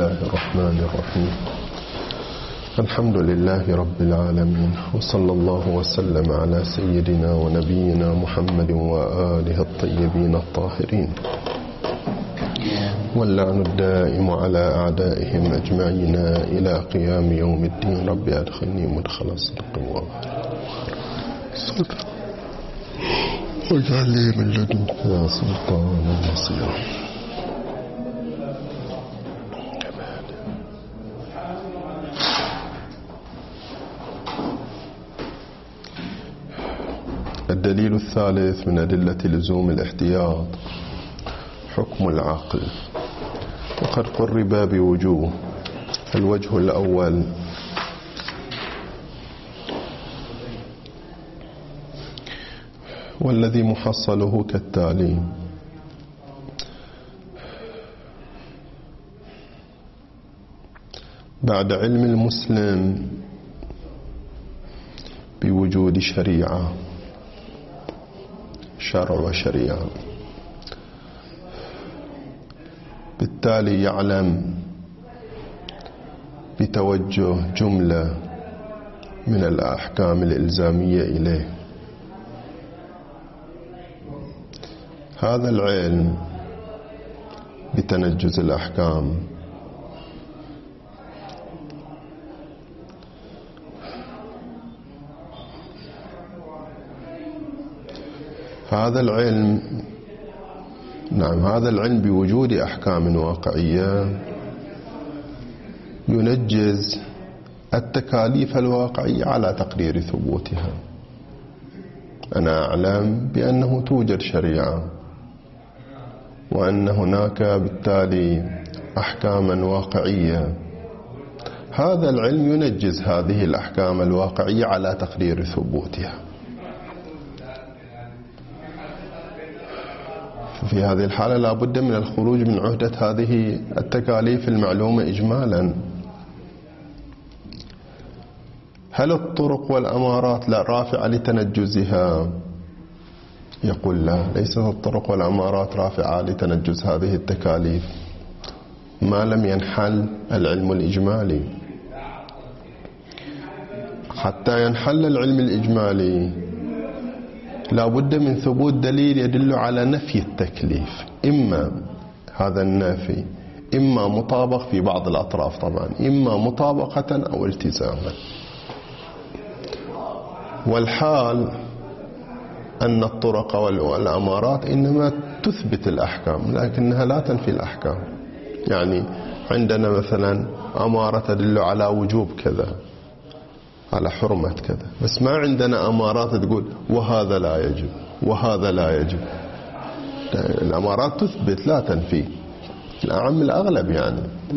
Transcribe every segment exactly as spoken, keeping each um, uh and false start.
الله الرحمن الرحيم. الحمد لله رب العالمين، وصلى الله وسلم على سيدنا ونبينا محمد وآله الطيبين الطاهرين، واللعن الدائم على أعدائهم أجمعين إلى قيام يوم الدين. رب أدخلني مدخل الصدق والصدق واجعل لي من لدنك يا سلطان نصيرا. الدليل الثالث من أدلة لزوم الاحتياط حكم العقل، وقد قرب بوجوه. الوجه الأول والذي محصله كالتالي: بعد علم المسلم بوجود شريعة، شرع وشريعة، بالتالي يعلم بتوجه جملة من الأحكام الإلزامية إليه. هذا العلم بتنجز الأحكام هذا العلم نعم هذا العلم بوجود أحكام واقعية ينجز التكاليف الواقعية على تقرير ثبوتها. أنا أعلم بأنه توجد شريعة، وأن هناك بالتالي أحكاما واقعية. هذا العلم ينجز هذه الأحكام الواقعية على تقرير ثبوتها. في هذه الحالة لا بد من الخروج من عهدة هذه التكاليف المعلومة إجمالا. هل الطرق والأمارات لا رافعة لتنجزها؟ يقول لا، ليست الطرق والأمارات رافعة لتنجز هذه التكاليف ما لم ينحل العلم الإجمالي. حتى ينحل العلم الإجمالي لا بد من ثبوت دليل يدل على نفي التكليف، إما هذا النفي إما مطابق في بعض الأطراف طبعا، إما مطابقة أو التزاما. والحال أن الطرق والأمارات إنما تثبت الأحكام لكنها لا تنفي الأحكام. يعني عندنا مثلا أمارة تدل على وجوب كذا، على حرمة كذا، بس ما عندنا أمارات تقول وهذا لا يجب وهذا لا يجب. الأمارات تثبت لا تنفي، الأعم الأغلب يعني.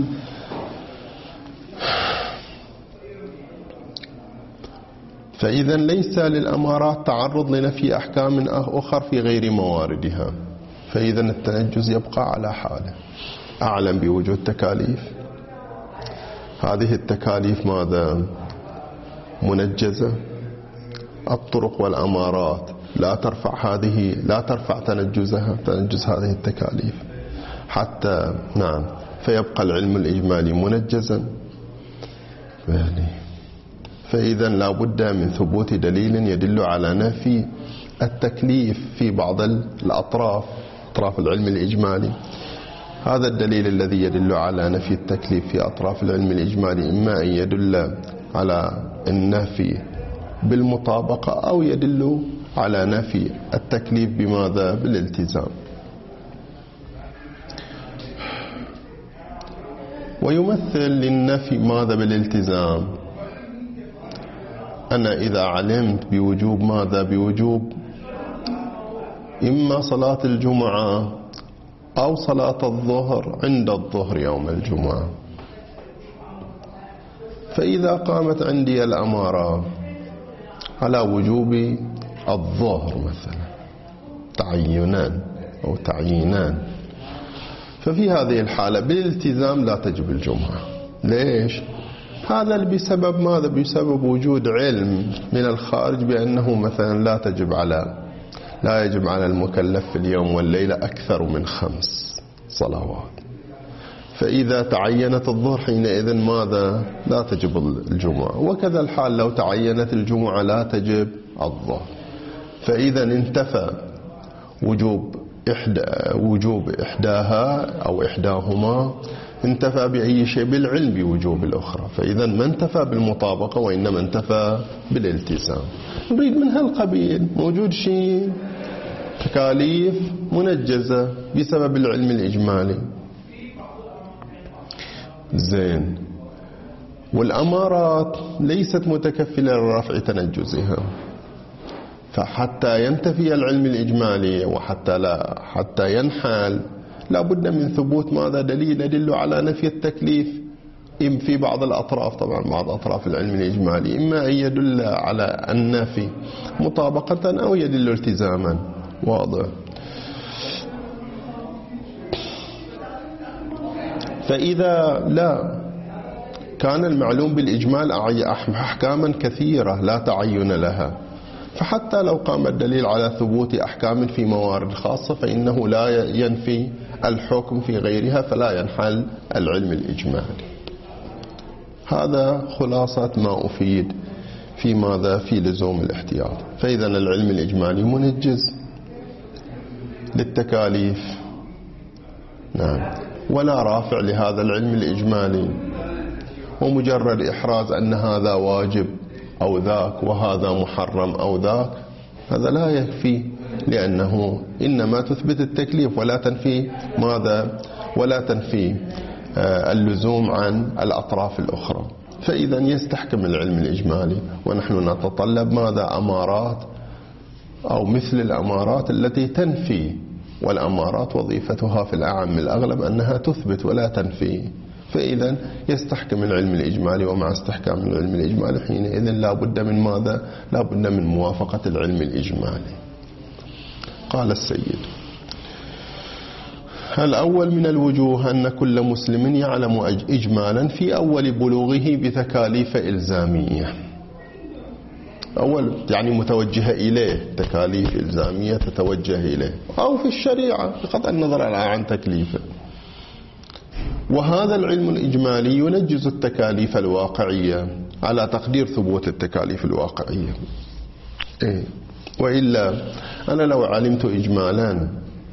فإذا ليس للأمارات تعرض لنفي أحكام أخر في غير مواردها، فإذا التنجز يبقى على حاله. أعلم بوجود تكاليف، هذه التكاليف ماذا؟ منجزة. الطرق والأمارات لا ترفع هذه لا ترفع تنجزها تنجز هذه التكاليف حتى نعم فيبقى العلم الإجمالي منجزا. فإذا لا بد من ثبوت دليل يدل على نفي التكليف في بعض الأطراف، أطراف العلم الإجمالي. هذا الدليل الذي يدل على نفي التكليف في أطراف العلم الإجمالي إما أن يدل على النفي بالمطابقة أو يدل على نفي التكليف بماذا؟ بالالتزام. ويمثل للنفي ماذا؟ بالالتزام. أنا إذا علمت بوجوب ماذا؟ بوجوب إما صلاة الجمعة أو صلاة الظهر عند الظهر يوم الجمعة، فإذا قامت عندي الأمارة على وجوب الظهر مثلا تعينان أو تعيينان، ففي هذه الحالة بالالتزام لا تجب الجمعة. ليش؟ هذا بسبب ماذا؟ بسبب وجود علم من الخارج بأنه مثلا لا تجب على لا يجب على المكلف في اليوم والليلة أكثر من خمس صلوات. فإذا تعينت الظهر حينئذ ماذا؟ لا تجب الجمعة. وكذا الحال لو تعينت الجمعة لا تجب الظهر. فإذا انتفى وجوب إحدى وجوب إحداها أو إحداهما، انتفى بأي شيء؟ بالعلم بوجوب الأخرى. فإذا ما انتفى بالمطابقة وإنما انتفى بالالتزام. نريد من هالقبيل موجود شيء تكاليف منجزة بسبب العلم الإجمالي. زين. والأمارات ليست متكفلة لرفع تنجزها، فحتى ينتفي العلم الإجمالي وحتى لا حتى ينحل لا بد من ثبوت ماذا؟ دليل يدل على نفي التكليف في بعض الأطراف. طبعا بعض أطراف العلم الإجمالي إما أن يدل على النفي مطابقة أو يدل التزاما. واضح. فإذا لا كان المعلوم بالإجمال أحكاما كثيرة لا تعين لها، فحتى لو قام الدليل على ثبوت أحكام في موارد خاصة فإنه لا ينفي الحكم في غيرها، فلا ينحل العلم الإجمالي. هذا خلاصة ما أفيد في ماذا؟ في لزوم الاحتياط. فإذا العلم الإجمالي منجز للتكاليف، نعم، ولا رافع لهذا العلم الإجمالي. ومجرد إحراز أن هذا واجب أو ذاك وهذا محرم أو ذاك هذا لا يكفي، لأنه إنما تثبت التكليف ولا تنفي ماذا؟ ولا تنفي اللزوم عن الأطراف الأخرى. فإذا يستحكم العلم الإجمالي، ونحن نتطلب ماذا؟ أمارات أو مثل الأمارات التي تنفي. والأمارات وظيفتها في الأعم الأغلب أنها تثبت ولا تنفي. فإذا يستحكم العلم الإجمالي، ومع استحكام العلم الإجمالي حينئذ لا بد من ماذا؟ لا بد من موافقة العلم الإجمالي. قال السيد: الأول من الوجوه أن كل مسلم يعلم إجمالا في أول بلوغه بتكاليف إلزامية. أول يعني متوجهة إليه، تكاليف إلزامية تتوجه إليه، أو في الشريعة بقطع النظر عن تكليفه. وهذا العلم الإجمالي ينجز التكاليف الواقعية على تقدير ثبوت التكاليف الواقعية. إيه؟ وإلا أنا لو علمت إجمالا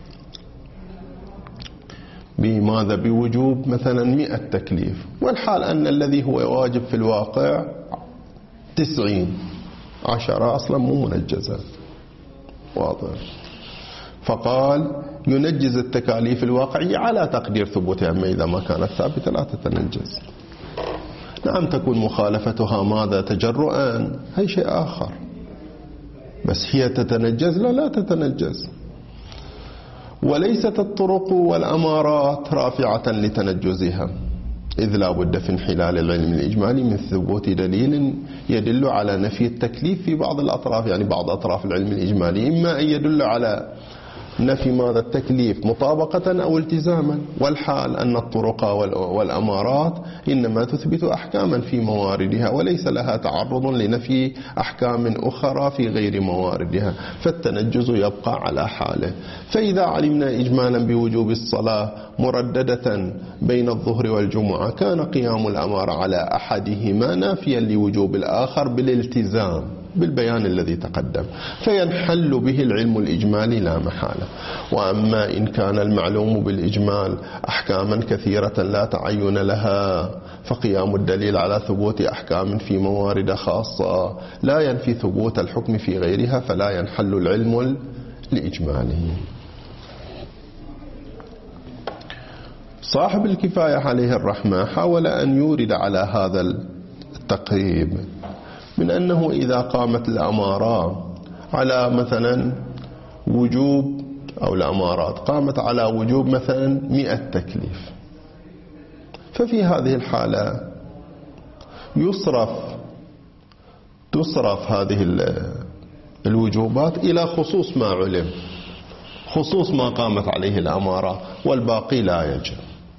بماذا؟ بوجوب مثلا مئة تكليف، والحال أن الذي هو واجب في الواقع تسعين، عشرة أصلا مو منجزة. واضح. فقال ينجز التكاليف الواقعية على تقدير ثبوتها، أما إذا ما كانت ثابتة لا تتنجز. نعم تكون مخالفتها ماذا؟ تجرؤا، هي شيء آخر، بس هي تتنجز؟ لا لا تتنجز. وليست الطرق والأمارات رافعة لتنجزها، إذ لا بد في انحلال العلم الإجمالي من ثبوت دليل يدل على نفي التكليف في بعض الأطراف. يعني بعض أطراف العلم الإجمالي إما أن يدل على نفي ماذا؟ التكليف مطابقة أو التزاما، والحال أن الطرق والأمارات إنما تثبت أحكاما في مواردها وليس لها تعرض لنفي أحكام أخرى في غير مواردها، فالتنجز يبقى على حاله. فإذا علمنا إجمالا بوجوب الصلاة مرددة بين الظهر والجمعة كان قيام الأمر على أحدهما نافيا لوجوب الآخر بالالتزام بالبيان الذي تقدم، فينحل به العلم الإجمالي لا محالة. وأما إن كان المعلوم بالإجمال أحكاما كثيرة لا تعين لها، فقيام الدليل على ثبوت أحكام في موارد خاصة لا ينفي ثبوت الحكم في غيرها، فلا ينحل العلم الإجمالي. صاحب الكفاية عليه الرحمة حاول أن يورد على هذا التقريب من أنه إذا قامت الأمارة على مثلا وجوب، أو الأمارات قامت على وجوب مثلا مئة تكليف، ففي هذه الحالة يصرف تصرف هذه الوجوبات إلى خصوص ما علم، خصوص ما قامت عليه الأمارة، والباقي لا يجب،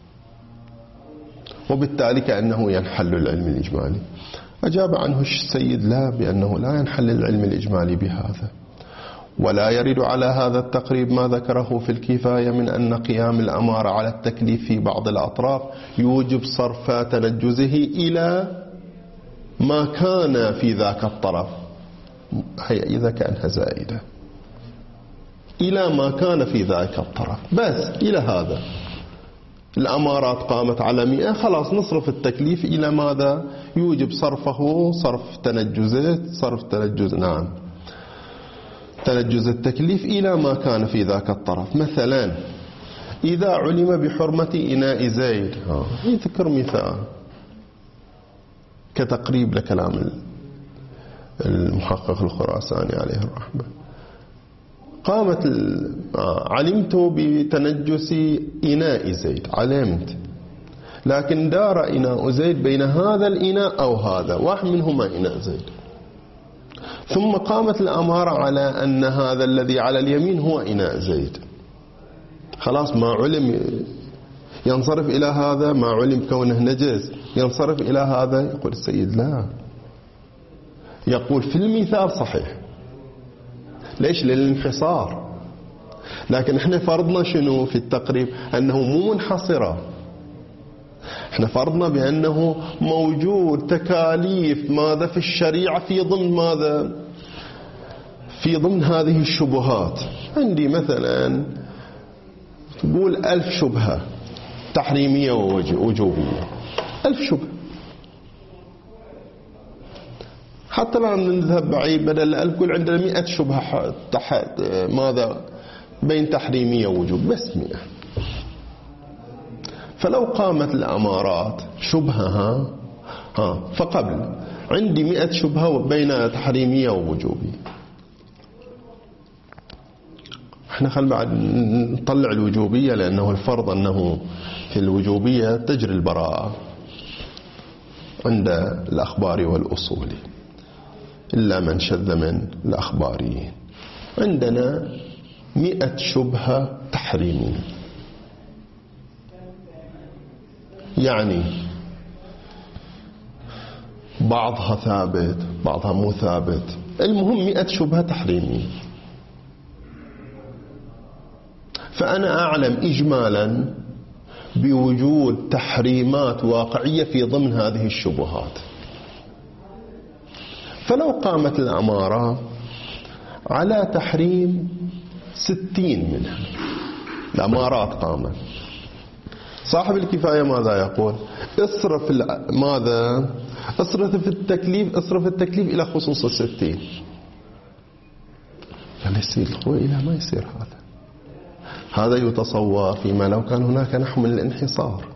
وبالتالي كأنه ينحل العلم الإجمالي. أجاب عنه السيد لا، بأنه لا ينحل العلم الإجمالي بهذا، ولا يرد على هذا التقريب ما ذكره في الكفاية من أن قيام الأمارة على التكليف في بعض الأطراف يوجب صرف تنجزه إلى ما كان في ذاك الطرف، هي إذا كانها زائدة، إلى ما كان في ذاك الطرف، بس إلى هذا. الأمارات قامت على مئة، خلاص نصرف التكليف إلى ماذا يوجب صرفه، صرف تنجزه، صرف تنجز نعم تنجز التكليف إلى ما كان في ذاك الطرف. مثلا إذا علم بحرمة إناء زيد، يذكر مثال كتقريب لكلام المحقق الخراساني عليه الرحمة. قامت علمت بتنجس إناء زيد، علمت، لكن دار إناء زيد بين هذا الإناء أو هذا، واحد منهما إناء زيد، ثم قامت الأمارة على أن هذا الذي على اليمين هو إناء زيد. خلاص ما علم ينصرف إلى هذا، ما علم كونه نجس ينصرف إلى هذا. يقول السيد لا، يقول في المثال صحيح. ليش؟ للانحصار. لكن احنا فرضنا شنو في التقريب؟ أنه مو منحصرة، احنا فرضنا بأنه موجود تكاليف ماذا في الشريعة في ضمن ماذا، في ضمن هذه الشبهات. عندي مثلا تقول ألف شبهة تحريمية ووجوبية، ألف شبهة، حتى لا نذهب بعيد، بدل الألف قول عندنا مئة شبهة تحت ماذا بين تحريمية ووجوب، بس مئة. فلو قامت الأمارات شبهة ها, ها فقبل عندي مئة شبهة بين تحريمية ووجوبية، احنا خل بعد نطلع الوجوبية، لأنه الفرض أنه في الوجوبية تجري البراءة عند الأخبار والأصول إلا من شذ من الأخباريين. عندنا مئة شبهة تحريمية، يعني بعضها ثابت بعضها مو ثابت، المهم مئة شبهة تحريمية. فأنا أعلم إجمالا بوجود تحريمات واقعية في ضمن هذه الشبهات. فلو قامت الأمارة على تحريم ستين منها، الأمارات قامت، صاحب الكفاية ماذا يقول؟ اصرف ماذا اصرف في التكليف اصرف التكليف إلى خصوص الستين. يعني يصير الخوة إلى ما يصير هذا هذا يتصور فيما لو كان هناك نحو من الانحصار.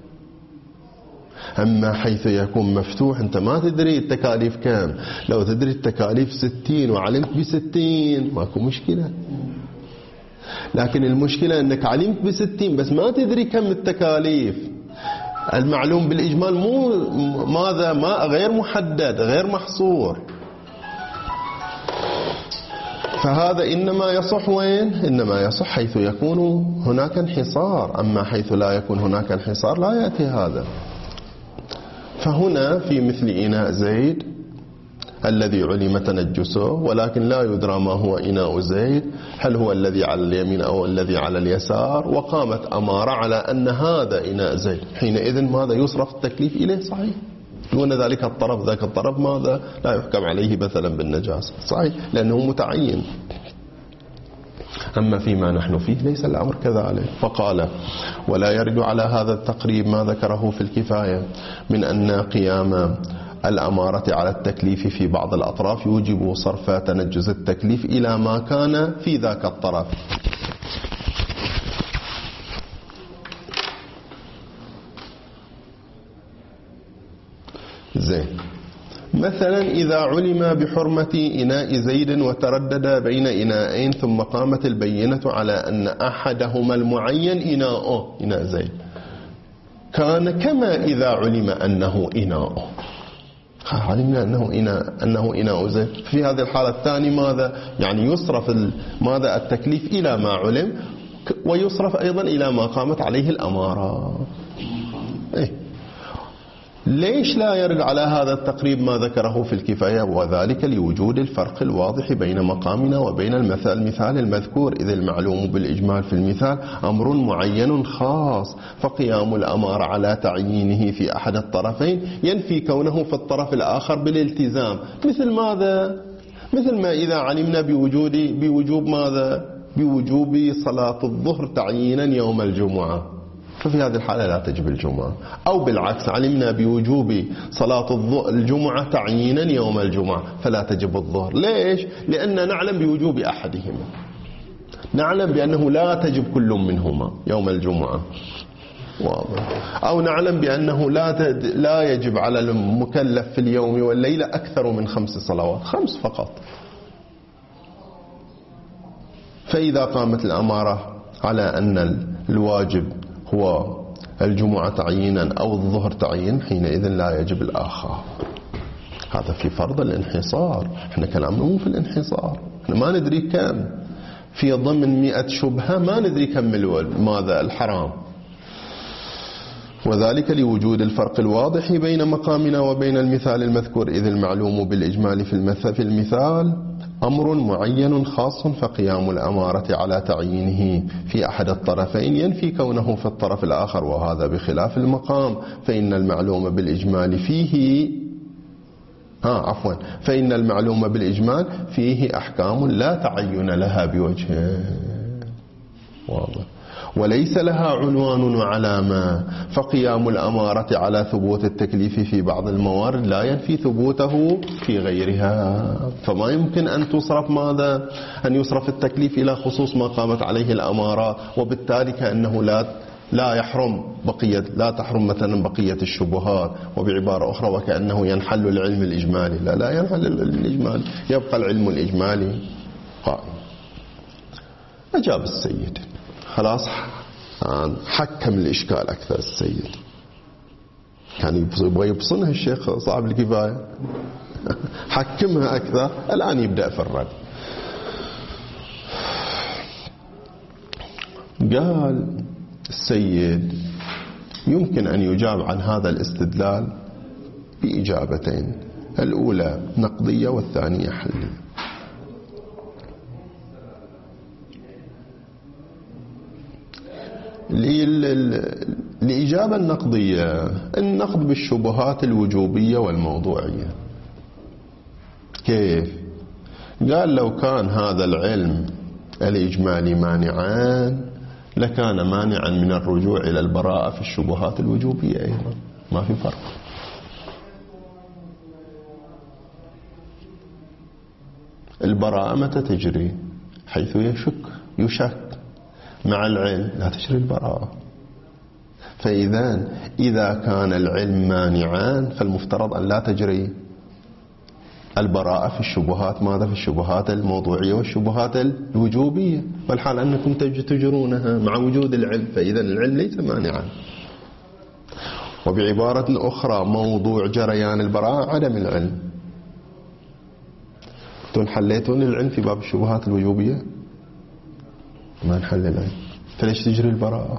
أما حيث يكون مفتوح، أنت ما تدري التكاليف كام، لو تدري التكاليف ستين وعلمت بستين ماكو مشكلة. لكن المشكلة أنك علمت بستين بس ما تدري كم التكاليف. المعلوم بالإجمال مو ماذا ما غير محدد غير محصور. فهذا إنما يصح وين؟ إنما يصح حيث يكون هناك انحصار. أما حيث لا يكون هناك انحصار لا يأتي هذا. فهنا في مثل إناء زيد الذي علم تنجسه ولكن لا يدرى ما هو إناء زيد، هل هو الذي على اليمين أو الذي على اليسار، وقامت أمارة على أن هذا إناء زيد، حينئذ ماذا يصرف التكليف إليه صحيح، دون ذلك الطرف ذاك الطرف ماذا لا يحكم عليه مثلا بالنجاسة صحيح لأنه متعين. أما فيما نحن فيه ليس الأمر كذلك. فقال ولا يرد على هذا التقريب ما ذكره في الكفاية من أن قيام الأمارة على التكليف في بعض الأطراف يوجب صرف تنجز التكليف إلى ما كان في ذاك الطرف. زين. مثلا إذا علم بحرمة إناء زيد وتردد بين إناءين ثم قامت البينة على أن أحدهما المعين إناؤه إناء زيد كان كما إذا علم أنه إناؤه، علمنا أنه إناء أنه إناء زيد. في هذه الحالة الثانية ماذا يعني يصرف ماذا التكليف إلى ما علم ويصرف أيضا إلى ما قامت عليه الأمارة. إيه؟ ليش لا يرد على هذا التقريب ما ذكره في الكفاية؟ وذلك لوجود الفرق الواضح بين مقامنا وبين المثال, المثال المذكور، إذ المعلوم بالإجمال في المثال أمر معين خاص، فقيام الأمارة على تعيينه في أحد الطرفين ينفي كونه في الطرف الآخر بالالتزام. مثل ماذا؟ مثل ما إذا علمنا بوجود بوجوب ماذا؟ بوجوب صلاة الظهر تعيينا يوم الجمعة، ففي هذه الحالة لا تجب الجمعة. أو بالعكس، علمنا بوجوب صلاة الجمعة تعيينا يوم الجمعة فلا تجب الظهر. ليش؟ لأننا نعلم بوجوب أحدهما، نعلم بأنه لا تجب كل منهما يوم الجمعة، واضح. أو نعلم بأنه لا لا يجب على المكلف في اليوم والليلة أكثر من خمس صلوات، خمس فقط. فإذا قامت الأمارة على أن الواجب هو الجمعة تعيينا أو الظهر تعيين، حينئذ لا يجب الآخر. هذا في فرض الانحصار. احنا كلامنا مو في الانحصار، احنا ما ندري كم في ضمن مئة شبهة، ما ندري كم ماذا الحرام. وذلك لوجود الفرق الواضح بين مقامنا وبين المثال المذكور، إذ المعلوم بالإجمال في المثال أمر معين خاص، فقيام الأمارة على تعيينه في أحد الطرفين ينفي كونه في الطرف الآخر، وهذا بخلاف المقام، فإن المعلوم بالإجمال فيه ها عفوا فإن المعلوم بالإجمال فيه أحكام لا تعين لها بوجه واضح، وليس لها عنوان وعلامة، فقيام الأمارة على ثبوت التكليف في بعض الموارد لا ينفي ثبوته في غيرها. فما يمكن أن تصرف ماذا؟ أن يصرف التكليف إلى خصوص ما قامت عليه الأمارة، وبالتالي كأنه لا لا يحرم بقية لا تحرم مثلا بقية الشبهات، وبعبارة أخرى وكأنه ينحل العلم الإجمالي. لا لا ينحل العلم الإجمالي، يبقى العلم الإجمالي قائم. أجاب السيد، خلاص حكم الإشكال أكثر. السيد كان يبغى يبصنها الشيخ صاحب الكفاية، حكمها أكثر. الآن يبدأ في الرد. قال السيد يمكن أن يجاب عن هذا الاستدلال بإجابتين، الأولى نقضية والثانية حلية. الإجابة النقضية، النقض بالشبهات الوجوبية والموضوعية. كيف؟ قال لو كان هذا العلم الإجمالي مانعان لكان مانعا من الرجوع إلى البراءة في الشبهات الوجوبية أيضا، ما في فرق. البراءة متى تجري؟ حيث يشك يشك مع العلم لا تجري البراءة. فإذا إذا كان العلم مانعان فالمفترض أن لا تجري البراءة في الشبهات، ماذا؟ في الشبهات الموضوعية والشبهات الوجوبية، والحال أنكم تجرونها مع وجود العلم، فإذا العلم ليس مانعا. وبعبارة أخرى موضوع جريان البراءة عدم العلم. أنتم حليتون العلم في باب الشبهات الوجوبية؟ ما نحل العلم، فليش تجري البراءة؟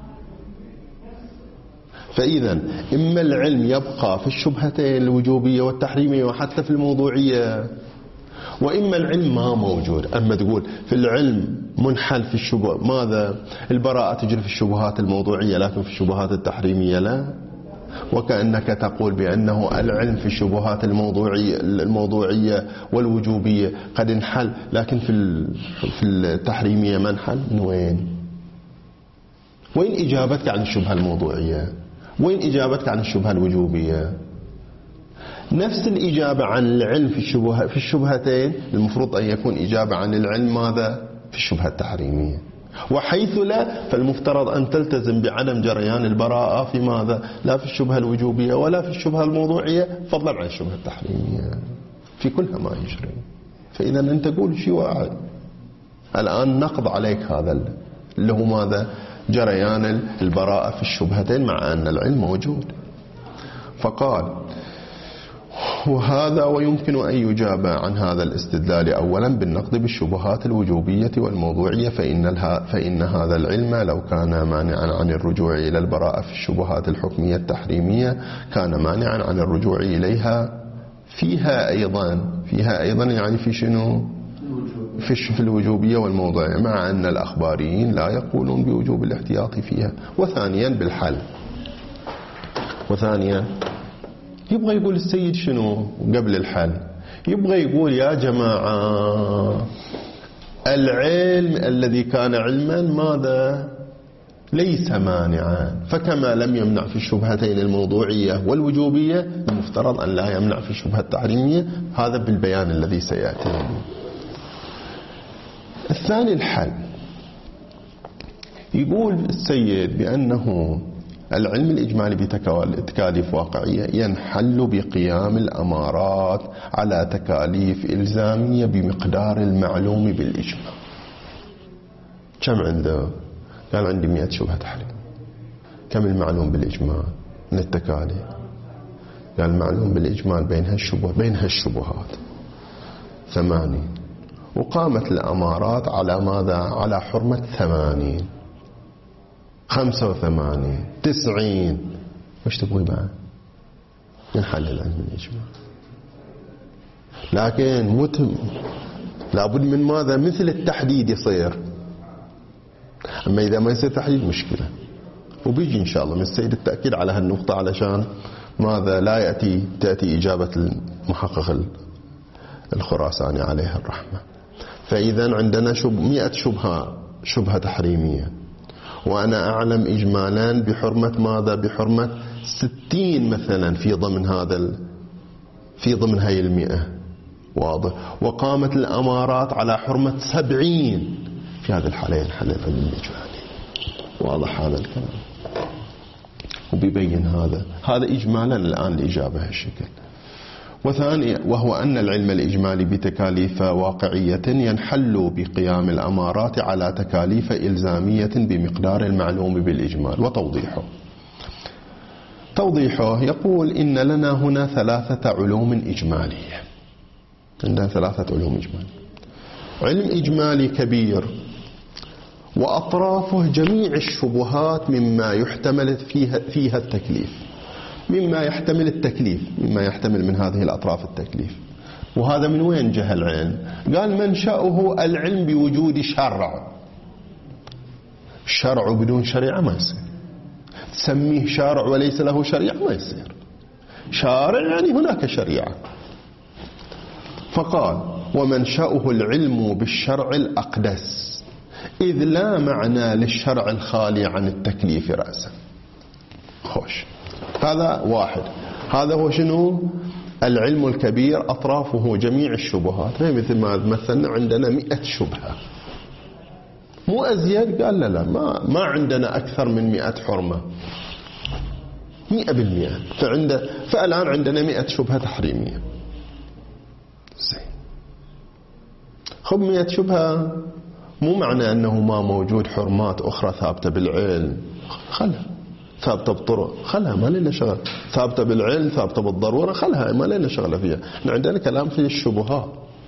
فإذا إما العلم يبقى في الشبهتين الوجوبية والتحريمية وحتى في الموضوعية، وإما العلم ما موجود. أما تقول في العلم منحل في الشبه ماذا؟ البراءة تجري في الشبهات الموضوعية لكن في الشبهات التحريمية لا، وكأنك تقول بأنه العلم في الشبهات الموضوعية الموضوعية والوجوبية قد انحل لكن في في التحريمية ما انحل. من وين؟ وين إجابتك عن الشبهة الموضوعية؟ وين إجابتك عن الشبهة الوجوبية؟ نفس الإجابة عن العلم في الشبهة في الشبهتين المفروض أن يكون إجابة عن العلم ماذا؟ في الشبهة التحريمية. وحيث لا فالمفترض أن تلتزم بعدم جريان البراءة في ماذا؟ لا في الشبهة الوجوبية ولا في الشبهة الموضوعية، فضلا عن الشبهة التحريمية، في كلها ما يجري. فإذا أنت تقول شيء واحد. الآن نقض عليك هذا اللي هو ماذا؟ جريان البراءة في الشبهتين مع أن العلم موجود. فقال وهذا ويمكن أن يجاب عن هذا الاستدلال أولا بالنقد بالشبهات الوجوبية والموضوعية، فإن, فإن هذا العلم لو كان مانعا عن الرجوع إلى البراءة في الشبهات الحكمية التحريمية كان مانعا عن الرجوع إليها فيها أيضا فيها أيضا يعني في شنو في الوجوبية والموضوعية، مع أن الأخباريين لا يقولون بوجوب الاحتياط فيها. وثانيا بالحل، وثانيا يبغى يقول السيد شنو قبل الحل؟ يبغى يقول يا جماعة العلم الذي كان علما ماذا؟ ليس مانعا، فكما لم يمنع في الشبهتين الموضوعية والوجوبية المفترض أن لا يمنع في الشبهة التحريمية. هذا بالبيان الذي سيأتي. الثاني الحل، يقول السيد بأنه العلم الإجمالي بتكاليف واقعية ينحل بقيام الأمارات على تكاليف إلزامية بمقدار المعلوم بالإجمال. كم عنده؟ قال عندي مئة شبهة تحريم. كم المعلوم بالإجمال من التكاليف؟ قال المعلوم بالإجمال بينها الشبه بينها الشبهات ثمانين، وقامت الأمارات على ماذا؟ على حرمة ثمانين، خمسة وثمانين، تسعين. وش تبغي بعد؟ ينحل العلم الإجمال. لكن متم لابد من ماذا؟ مثل التحديد يصير. أما إذا ما يصير تحديد مشكلة، وبيجي إن شاء الله من السيد التأكيد على هالنقطة علشان ماذا لا يأتي تأتي إجابة المحقق الخراساني عليه الرحمة. فإذا عندنا شب مئة شبهة شبهة تحريمية، وأنا أعلم إجمالا بحرمة ماذا؟ بحرمة ستين مثلا في ضمن هذا ال... في ضمن هاي المئة، واضح. وقامت الأمارات على حرمة سبعين، في هذه الحالة ينحل العلم الإجمالي. واضح هذا الكلام، وبيبين هذا هذا إجمالا الآن الإجابة هالشكل. وثانيا وهو أن العلم الإجمالي بتكاليف واقعية ينحل بقيام الأمارات على تكاليف إلزامية بمقدار المعلوم بالإجمال. وتوضيحه توضيحه يقول إن لنا هنا ثلاثة علوم إجمالية. عندنا ثلاثة علوم إجمالية. علم إجمالي كبير وأطرافه جميع الشبهات مما يحتمل فيها, فيها التكليف، مما يحتمل التكليف مما يحتمل من هذه الأطراف التكليف. وهذا من وين جه العلم؟ قال منشأه العلم بوجود شرع. الشرع بدون شريعة ما يصير. تسميه شارع وليس له شريعة ما يصير. شارع يعني هناك شريعة. فقال ومنشأه العلم بالشرع الأقدس، إذ لا معنى للشرع الخالي عن التكليف رأسا. خوش، هذا واحد. هذا هو شنو؟ العلم الكبير أطرافه جميع الشبهات. مثل ما مثلنا عندنا مئة شبهة، مو أزيد. قال لا لا ما, ما عندنا أكثر من مئة حرمة، مئة بالمئة. فعند فالآن عندنا مئة شبهة تحريمية. زين، خب مئة شبهة مو معنى أنه ما موجود حرمات أخرى ثابتة بالعلم. خلها ثابتة بطرق، خلها ما لنا شغل. ثابتة بالعلم، ثابتة بالضرورة، خلها ما لنا شغل فيها. عندنا كلام في الشبهات.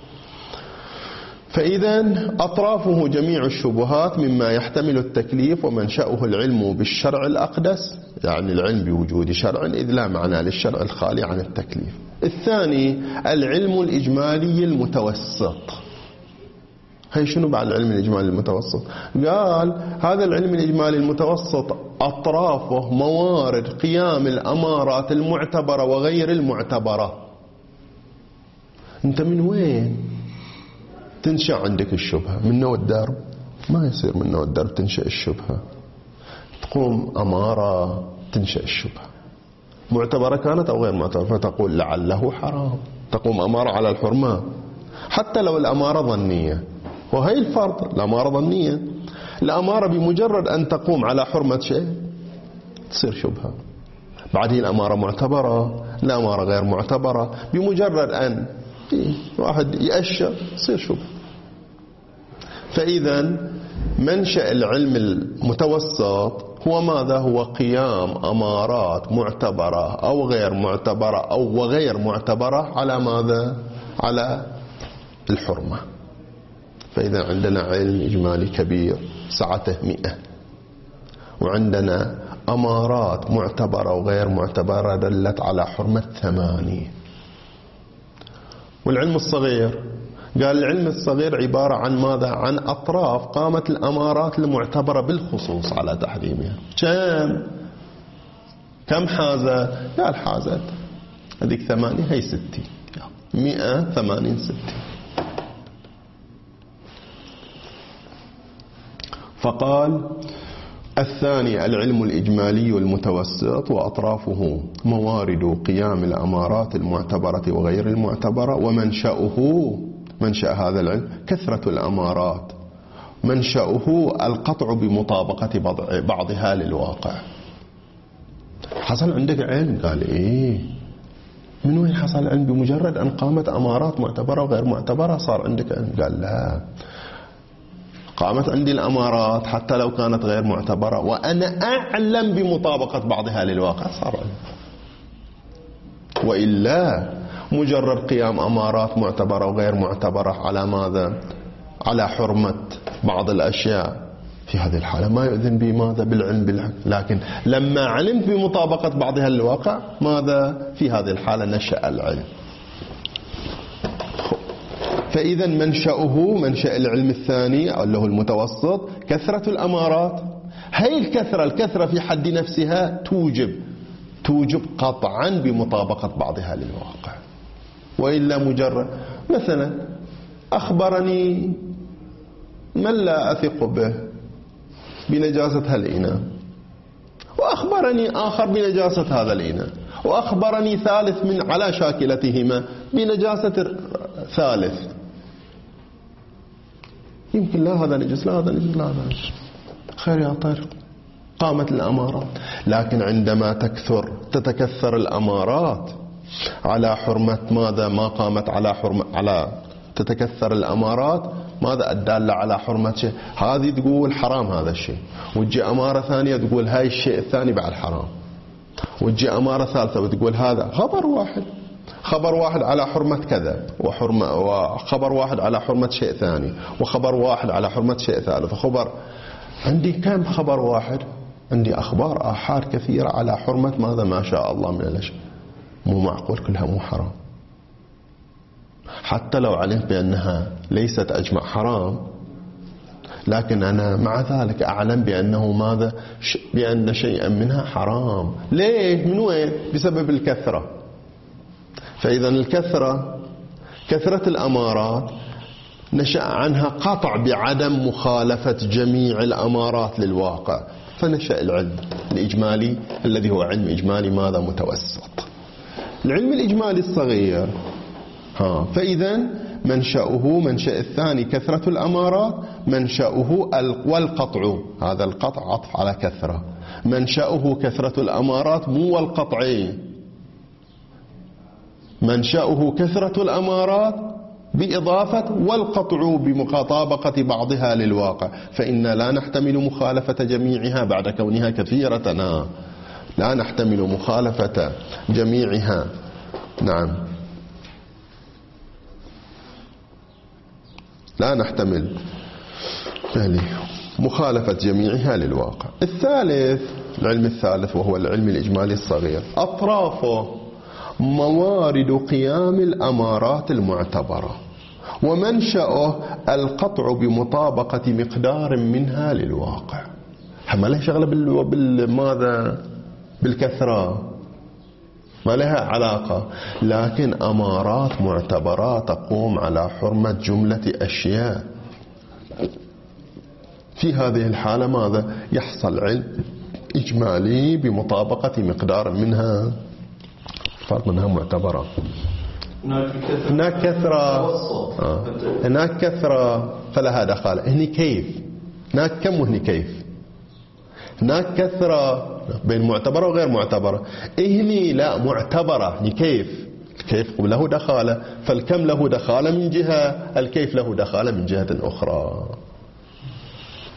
فإذا أطرافه جميع الشبهات مما يحتمل التكليف، ومنشأه العلم بالشرع الأقدس، يعني العلم بوجود شرع، إذ لا معنى للشرع الخالي عن التكليف. الثاني العلم الإجمالي المتوسط. هي شنو بعد العلم الإجمالي المتوسط؟ قال هذا العلم الإجمالي المتوسط أطرافه موارد قيام الأمارات المعتبرة وغير المعتبرة. أنت من وين تنشأ عندك الشبهة؟ من نوع الدرب؟ ما يصير من نوع الدرب تنشأ الشبهة. تقوم أمارة تنشأ الشبهة، معتبرة كانت أو غير معتبرة، فتقول لعله حرام، تقوم أمارة على الحرمة حتى لو الأمارة ظنية. وهي الفرق، الأمارة ظنية. الأمارة بمجرد أن تقوم على حرمة شيء تصير شبهة. بعدين الأمارة معتبرة، الأمارة غير معتبرة، بمجرد أن واحد يأشر تصير شبهة. فإذا منشأ العلم المتوسط هو ماذا؟ هو قيام أمارات معتبرة أو غير معتبرة أو وغير معتبرة على ماذا؟ على الحرمة. فإذا عندنا علم إجمالي كبير سعته مئة، وعندنا أمارات معتبرة وغير معتبرة دلت على حرمة ثمانية. والعلم الصغير قال العلم الصغير عبارة عن ماذا؟ عن أطراف قامت الأمارات المعتبرة بالخصوص على تحريمها. كم كم حازت؟ قال حازت هذيك ثمانية هي ستين، مئة ثمانين ستين. فقال الثاني العلم الإجمالي المتوسط وأطرافه موارد قيام الأمارات المعتبرة وغير المعتبرة، ومنشأه منشأ هذا العلم كثرة الأمارات، منشأه القطع بمطابقة بعضها للواقع. حصل عندك علم؟ قال إيه. من وين حصل العلم؟ بمجرد أن قامت أمارات معتبرة وغير معتبرة صار عندك علم. قال لا، قامت عندي الأمارات حتى لو كانت غير معتبرة وأنا أعلم بمطابقة بعضها للواقع صار علم. وإلا مجرد قيام أمارات معتبرة وغير معتبرة على ماذا؟ على حرمة بعض الأشياء، في هذه الحالة ما يؤذن بي ماذا؟ بالعلم بالعلم. لكن لما علمت بمطابقة بعضها للواقع ماذا؟ في هذه الحالة نشأ العلم. فإذا منشأه منشأ العلم الثاني اللي هو المتوسط كثرة الأمارات. هي الكثرة الكثرة في حد نفسها توجب توجب قطعا بمطابقة بعضها للواقع. وإلا مجرد مثلا أخبرني من لا أثق به بنجاسة هالإناء، وأخبرني آخر بنجاسة هذا الإناء، وأخبرني ثالث من على شاكلتهما بنجاسة ثالث. يمكن لا هذا نجس لا هذا نجس لا هذا نجس، خير يا طارق. قامت الأمارات. لكن عندما تكثر تتكثر الأمارات على حرمة ماذا؟ ما قامت على حرمة على تتكثر الأمارات ماذا؟ الدالة على حرمة شيء، هذه تقول حرام هذا الشيء، وتجي أمارة ثانية تقول هاي الشيء الثاني بعد حرام، وتجي أمارة ثالثة وتقول هذا. خبر واحد خبر واحد على حرمة كذا، وحرمة وخبر واحد على حرمة شيء ثاني، وخبر واحد على حرمة شيء ثالث. خبر عندي كم خبر واحد؟ عندي أخبار آحاد كثيرة على حرمة ماذا؟ ما شاء الله من الأشياء. مو معقول كلها مو حرام. حتى لو علمت بأنها ليست أجمع حرام، لكن أنا مع ذلك أعلم بأنه ماذا؟ بأن شيئا منها حرام. ليه؟ من وين؟ بسبب الكثرة. فإذا الكثرة كثرة الأمارات نشأ عنها قطع بعدم مخالفة جميع الأمارات للواقع، فنشأ العلم الإجمالي الذي هو علم إجمالي ماذا؟ متوسط. العلم الإجمالي الصغير ها فإذا منشأه منشأ الثاني كثرة الأمارات، منشأه والقطع، هذا القطع عطف على كثرة، منشأه كثرة الأمارات مو والقطعين، منشأه كثرة الأمارات بإضافة والقطع بمطابقة بعضها للواقع. فإن لا نحتمل مخالفة جميعها بعد كونها كثيرة، لا نحتمل مخالفة جميعها. نعم لا نحتمل يعني مخالفة جميعها للواقع. الثالث العلم الثالث وهو العلم الإجمالي الصغير، أطرافه موارد قيام الأمارات المعتبرة، ومنشأه القطع بمطابقة مقدار منها للواقع. ما له شغلة بالماذا؟ بالكثرة، ما لها علاقة. لكن أمارات معتبرات تقوم على حرمة جملة أشياء. في هذه الحالة ماذا؟ يحصل علم إجمالي بمطابقة مقدار منها فرق منها معتبرة. هناك كثرة آه. هناك كثرة فلها دخل. هني كيف؟ هناك كم وهني كيف؟ هناك كثرة بين معتبرة وغير معتبرة، هني لا معتبرة. هني كيف؟ الكيف له دخالة، فالكم له دخالة من جهة، الكيف له دخالة من جهة أخرى.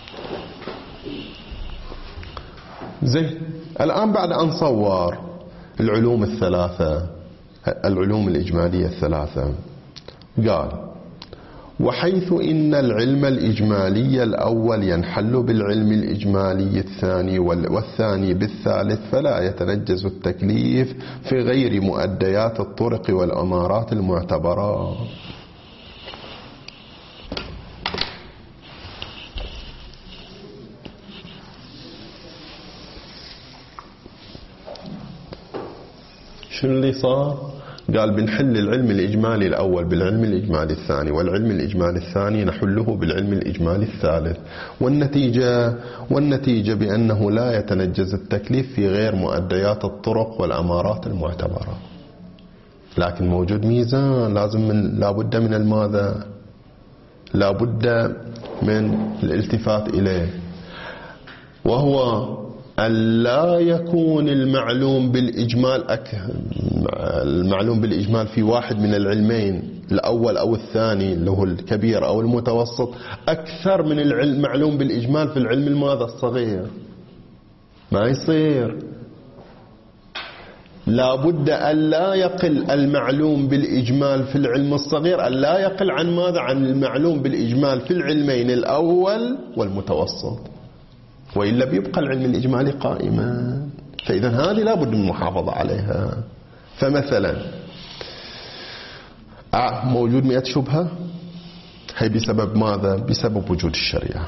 زين. الآن بعد أن صور العلوم الثلاثة، العلوم الإجمالية الثلاثة، قال: وحيث إن العلم الإجمالي الأول ينحل بالعلم الإجمالي الثاني والثاني بالثالث، فلا يتنجز التكليف في غير مؤديات الطرق والأمارات المعتبرة. شنو اللي صار؟ قال: بنحل العلم الإجمالي الأول بالعلم الإجمالي الثاني، والعلم الإجمالي الثاني نحله بالعلم الإجمالي الثالث، والنتيجة والنتيجة بأنه لا يتنجز التكليف في غير مؤديات الطرق والأمارات المعتبرة. لكن موجود ميزان، لازم من لابد من الماذا؟ لابد من الالتفات إليه، وهو ألا يكون المعلوم بالإجمال أك... المعلوم بالإجمال في واحد من العلمين الأول أو الثاني اللي هو الكبير أو المتوسط أكثر من المعلوم بالإجمال في العلم الماذا؟ الصغير. ما يصير. لابد ألا يقل المعلوم بالإجمال في العلم الصغير، ألا يقل عن ماذا؟ عن المعلوم بالإجمال في العلمين الأول والمتوسط، وإلا بيبقى العلم الإجمالي قائما. فإذا هذه لابد من المحافظة عليها. فمثلا موجود مئة شبهة، هي بسبب ماذا؟ بسبب وجود الشريعة.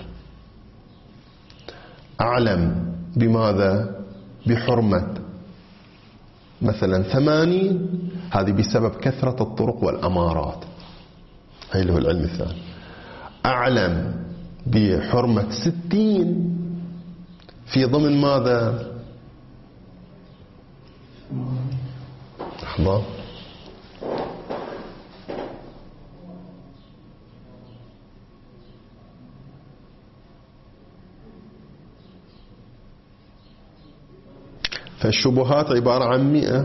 أعلم بماذا؟ بحرمة مثلا ثمانين، هذه بسبب كثرة الطرق والأمارات، هي اللي هو العلم الثاني. أعلم بحرمة ستين في ضمن ماذا؟ لحظة. فالشبهات عبارة عن مئة،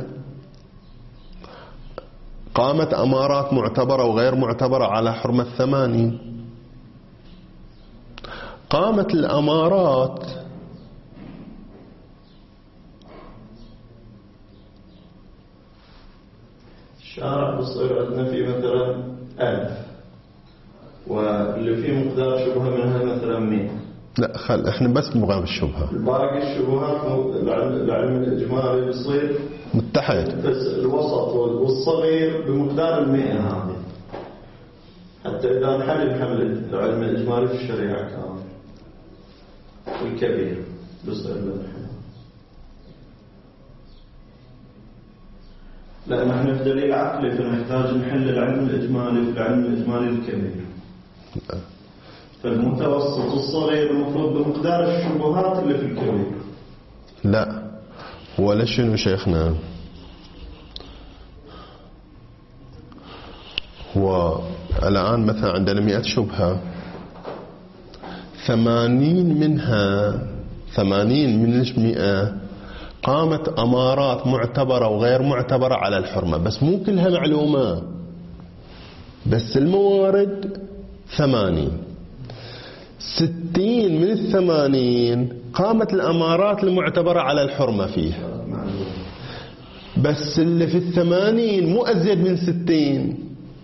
قامت أمارات معتبرة وغير معتبرة على حرمة ثمانين. قامت الأمارات الشارع بصير عندنا في مثلا ألف، واللي فيه مقدار شبهة منها مثلا مئة. لا خل احنا بس نبغى بالشبهة، باقي الشبهات العلم الإجمالي بيصير متحد، الوسط والصغير بمقدار المئة هذه، حتى إذا نحل نحل العلم الإجمالي في الشريعة كامل، والكبير بيصير بالحل. لأن احنا في دليل عقلي فنحتاج نحل العلم الإجمالي في العلم الإجمالي الكبير. فالمتوسط الصغير المفروض بمقدار الشبهات اللي في الكبير. لا ولا شنو شيخنا؟ والآن مثلا عندنا مئة شبهة، ثمانين منها ثمانين من المئة قامت أمارات معتبرة وغير معتبرة على الحرمة، بس مو كلها معلومة، بس الموارد ثمانين. ستين من الثمانين قامت الأمارات المعتبرة على الحرمة فيها، بس اللي في الثمانين مو أزيد من ستين،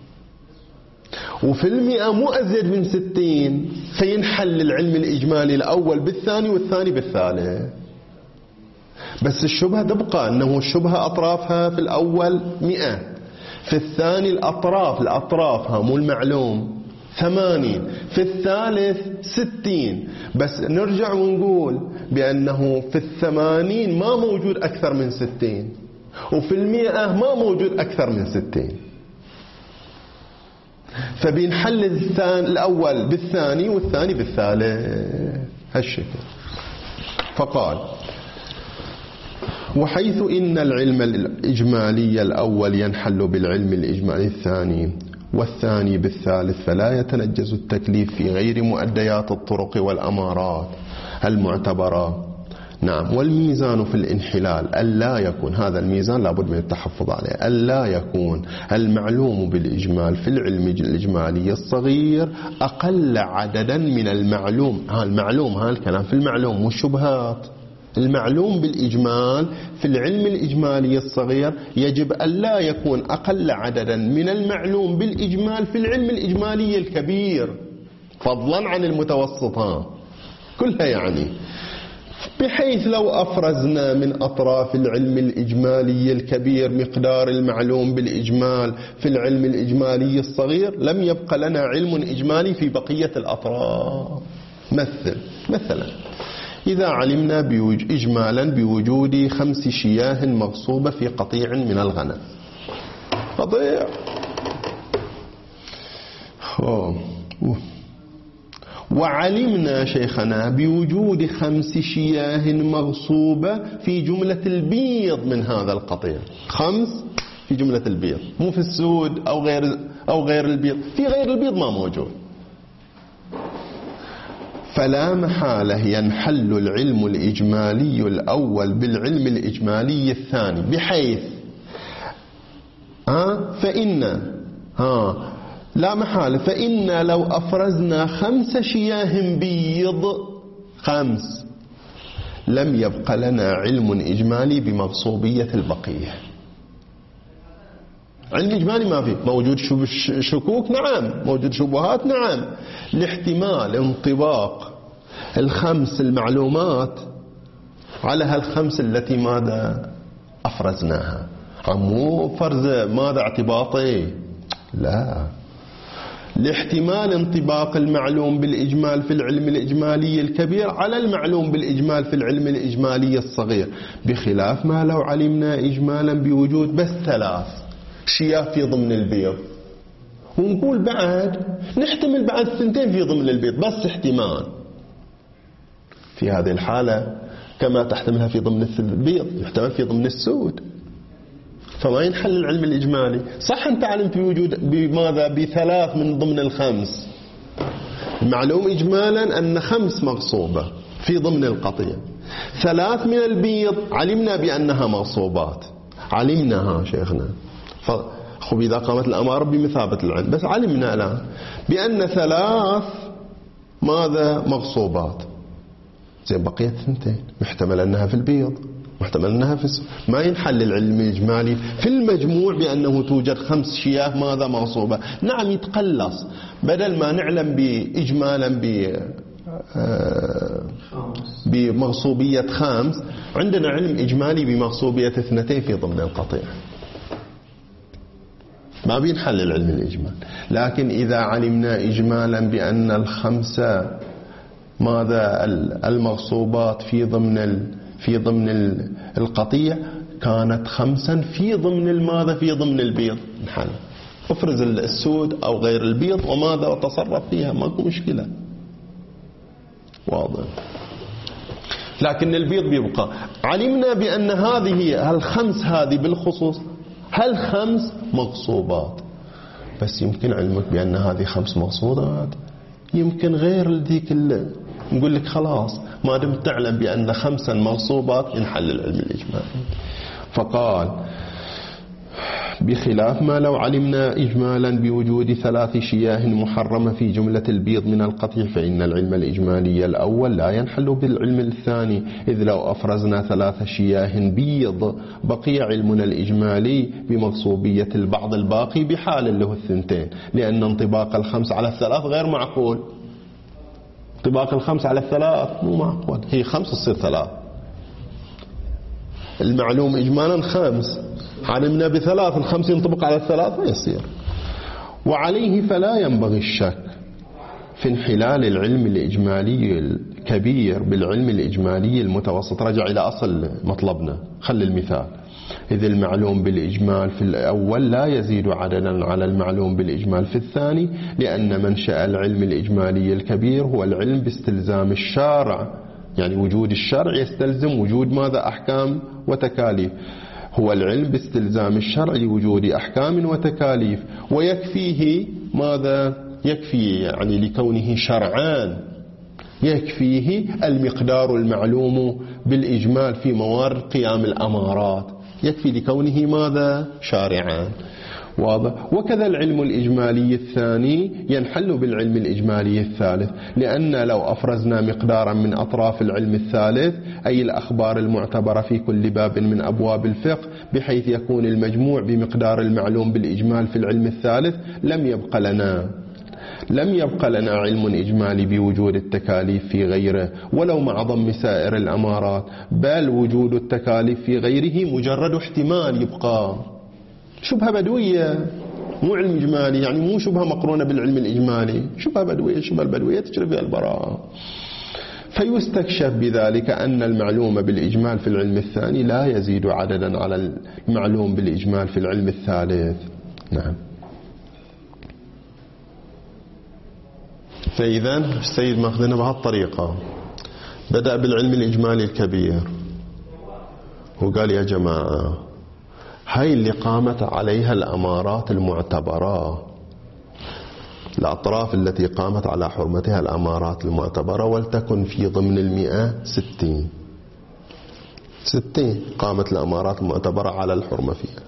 وفي المئة مو أزيد من ستين، فينحل العلم الإجمالي الأول بالثاني والثاني بالثالث. بس الشبهة تبقى أنه الشبهة أطرافها في الأول مئة، في الثاني الأطراف الأطرافها مو المعلوم ثمانين، في الثالث ستين. بس نرجع ونقول بأنه في الثمانين ما موجود أكثر من ستين، وفي المئة ما موجود أكثر من ستين، فبينحل الأول بالثاني والثاني بالثالث هالشكل. فقال: وحيث إن العلم الإجمالي الأول ينحل بالعلم الإجمالي الثاني والثاني بالثالث، فلا يتنجز التكليف في غير مؤديات الطرق والأمارات المعتبرة. نعم. والميزان في الانحلال ألا يكون، هذا الميزان لابد من التحفظ عليه، ألا يكون المعلوم بالإجمال في العلم الإجمالي الصغير أقل عددا من المعلوم. ها المعلوم، ها الكلام في المعلوم والشبهات، المعلوم بالإجمال في العلم الإجمالي الصغير يجب أن لا يكون أقل عددا من المعلوم بالإجمال في العلم الإجمالي الكبير، فضلا عن المتوسطة كلها يعني، بحيث لو أفرزنا من أطراف العلم الإجمالي الكبير مقدار المعلوم بالإجمال في العلم الإجمالي الصغير لم يبق لنا علم إجمالي في بقية الأطراف. مثل مثلا إذا علمنا بوج... إجمالا بوجود خمس شياه مغصوبة في قطيع من الغنم، قطيع أوه. وعلمنا شيخنا بوجود خمس شياه مغصوبة في جملة البيض من هذا القطيع، خمس في جملة البيض، مو في السود أو غير أو غير البيض، في غير البيض ما موجود. فلا محالة ينحل العلم الإجمالي الأول بالعلم الإجمالي الثاني، بحيث ها فإن ها لا محالة فإن لو أفرزنا خمس شياه بيض خمس لم يبق لنا علم إجمالي بمغصوبية البقية. علم إجمالي ما فيه، موجود شكوك نعم، موجود شبهات نعم، لاحتمال انطباق الخمس المعلومات على هالخمس التي ماذا أفرزناها، مو فرز ماذا اعتباطي، لا، لاحتمال انطباق المعلوم بالإجمال في العلم الإجمالي الكبير على المعلوم بالإجمال في العلم الإجمالي الصغير، بخلاف ما لو علمنا إجمالا بوجود بس ثلاث شياه في ضمن البيض، ونقول بعد نحتمل بعد ثنتين في ضمن البيض، بس احتمال. في هذه الحالة كما تحتملها في ضمن البيض يحتمل في ضمن السود، فما ينحل العلم الإجمالي. صح أنت علمت بوجود بماذا بثلاث من ضمن الخمس، المعلوم إجمالا أن خمس مغصوبة في ضمن القطيع، ثلاث من البيض علمنا بأنها مغصوبات، علمناها شيخنا، خب إذا قامت الأمارة بمثابة العلم، بس علمنا الآن بأن ثلاث ماذا مغصوبات، زين بقيت ثنتين محتمل أنها في البيض محتمل أنها في السود، ما ينحل العلم الإجمالي في المجموع بأنه توجد خمس شياه ماذا مغصوبة، نعم يتقلص، بدل ما نعلم بإجمالا ب بمغصوبية خامس عندنا علم إجمالي بمغصوبية اثنتين في ضمن القطيع، ما بينحل العلم الإجمال. لكن إذا علمنا إجمالا بأن الخمسة ماذا المغصوبات في ضمن في ضمن القطيع كانت خمسا في ضمن الماذا في ضمن البيض، نحل افرز السود أو غير البيض وماذا وتصرف فيها، ماكو مشكلة، واضح. لكن البيض بيبقى. علمنا بأن هذه الخمس هذه بالخصوص هل خمس مغصوبات، بس يمكن علمك بأن هذه خمس مغصوبات، يمكن غير ذيك اللي نقول لك خلاص ما دمت تعلم بأن خمسا مغصوبات ينحل العلم الإجمالي. فقال بخلاف ما لو علمنا إجمالا بوجود ثلاث شياه محرمة في جملة البيض من القطيع، فإن العلم الإجمالي الأول لا ينحل بالعلم الثاني، إذ لو أفرزنا ثلاث شياه بيض بقي علمنا الإجمالي بمغصوبية البعض الباقي بحال له الثنتين، لأن انطباق الخمس على الثلاث غير معقول، انطباق الخمس على الثلاث مو معقول، هي خمس تصير ثلاث، المعلوم إجمالا خمس، علمنا بثلاث، الخمس ينطبق على الثلاث ما يصير. وعليه فلا ينبغي الشك في انحلال العلم الإجمالي الكبير بالعلم الإجمالي المتوسط. رجع إلى أصل مطلبنا، خل المثال، إذ المعلوم بالإجمال في الأول لا يزيد عددا على المعلوم بالإجمال في الثاني، لأن منشأ العلم الإجمالي الكبير هو العلم باستلزام الشارع، يعني وجود الشرع يستلزم وجود ماذا أحكام وتكاليف، هو العلم باستلزام الشرع لوجود أحكام وتكاليف، ويكفيه ماذا يكفي يعني لكونه شرعان، يكفيه المقدار المعلوم بالإجمال في موارد قيام الأمارات، يكفي لكونه ماذا شارعان. واضح. وكذا العلم الإجمالي الثاني ينحل بالعلم الإجمالي الثالث، لأن لو أفرزنا مقدارا من أطراف العلم الثالث أي الأخبار المعتبرة في كل باب من أبواب الفقه بحيث يكون المجموع بمقدار المعلوم بالإجمال في العلم الثالث، لم يبق لنا لم يبق لنا علم إجمالي بوجود التكاليف في غيره ولو مع ضم سائر الأمارات، بل وجود التكاليف في غيره مجرد احتمال يبقى. شبهة بدوية مو علم إجمالي، يعني مو شبهة مقرونة بالعلم الإجمالي، شبهة بدوية. شبهة البدوية تجري فيها البراءة. فيستكشف بذلك أن المعلوم بالإجمال في العلم الثاني لا يزيد عددا على المعلوم بالإجمال في العلم الثالث. نعم. فإذا السيد ماخذنا بهالطريقة، بدأ بالعلم الإجمالي الكبير وقال يا جماعة هاي اللي قامت عليها الأمارات المعتبرة، الأطراف التي قامت على حرمتها الأمارات المعتبرة، ولتكن في ضمن المئة ستين ستين قامت الأمارات المعتبرة على الحرمة فيها.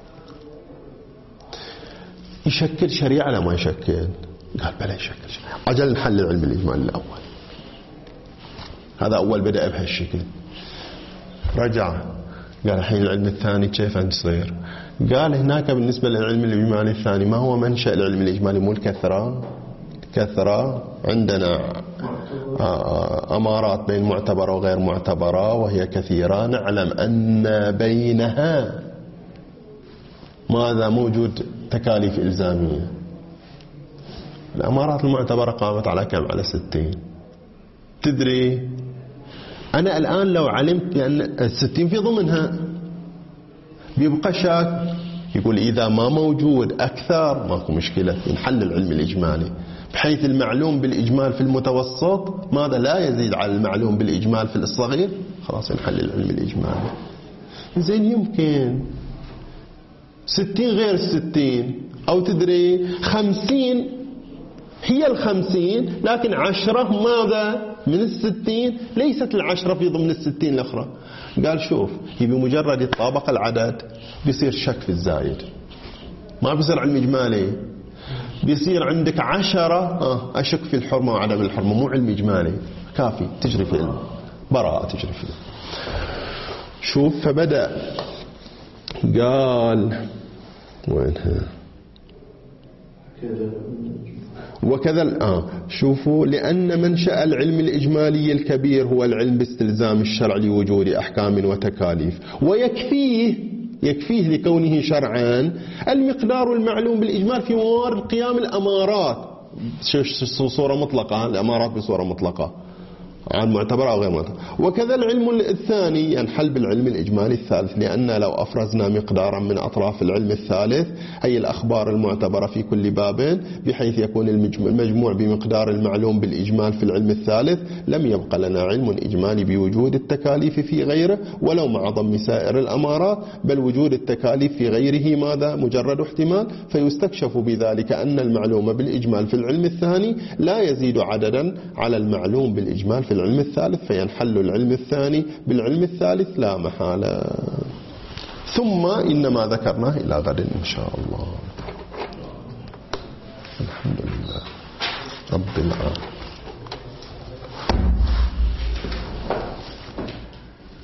يشكل شريعة لا ما يشكل؟ قال بلا يشكل شريعة. عجل نحل العلم الإجمالي الأول، هذا أول بدأ بهالشكل. رجع قال الحين العلم الثاني كيف نصير؟ قال هناك بالنسبة للعلم الإجمالي الثاني ما هو منشأ العلم الإجمالي؟ مو الكثرة؟ كثرة عندنا أمارات بين معتبرة وغير معتبرة وهي كثيرة، نعلم أن بينها ماذا؟ موجود تكاليف إلزامية. الأمارات المعتبرة قامت على كم؟ على ستين. تدري أنا الآن لو علمت بأن الستين في ضمنها بيبقى شاك، يقول إذا ما موجود أكثر ماكو مشكلة، نحل العلم الإجمالي بحيث المعلوم بالإجمال في المتوسط ماذا؟ لا يزيد على المعلوم بالإجمال في الصغير، خلاص نحل العلم الإجمالي. زين يمكن ستين غير الستين، أو تدري خمسين هي الخمسين لكن عشرة ماذا؟ من الستين، ليست العشرة في ضمن الستين الأخرى. قال شوف، يبي مجرد يتطابق العدد بيصير شك في الزايد، ما بيصير علم إجمالي، بيصير عندك عشرة آه أشك في الحرمة وعدم الحرمة، مو علم إجمالي كافي تجري في البراءة تجري فيه. شوف فبدأ قال وينها وكذا آه شوفوا، لأن منشأ العلم الإجمالي الكبير هو العلم باستلزام الشرع لوجود أحكام وتكاليف، ويكفيه يكفيه لكونه شرعا المقدار المعلوم بالإجمال في موارد قيام الأمارات صورة مطلقة، الأمارات بصورة مطلقة عن معتبر أو غير معتبر. وكذا العلم الثاني ينحل بالعلم الإجمالي الثالث، لأن لو أفرزنا مقدارا من أطراف العلم الثالث أي الأخبار المعتبرة في كل باب بحيث يكون المجموع بمقدار المعلوم بالإجمال في العلم الثالث، لم يبق لنا علم إجمالي بوجود التكاليف في غيره ولو مع ضم سائر الأمارات، بل وجود التكاليف في غيره ماذا؟ مجرد احتمال. فيستكشف بذلك أن المعلوم بالإجمال في العلم الثاني لا يزيد عددا على المعلوم بالإجمال في العلم الثالث، فينحل العلم الثاني بالعلم الثالث لا محالة. ثم إنما ذكرناه إلى غد إن شاء الله. الحمد لله رب العالمين.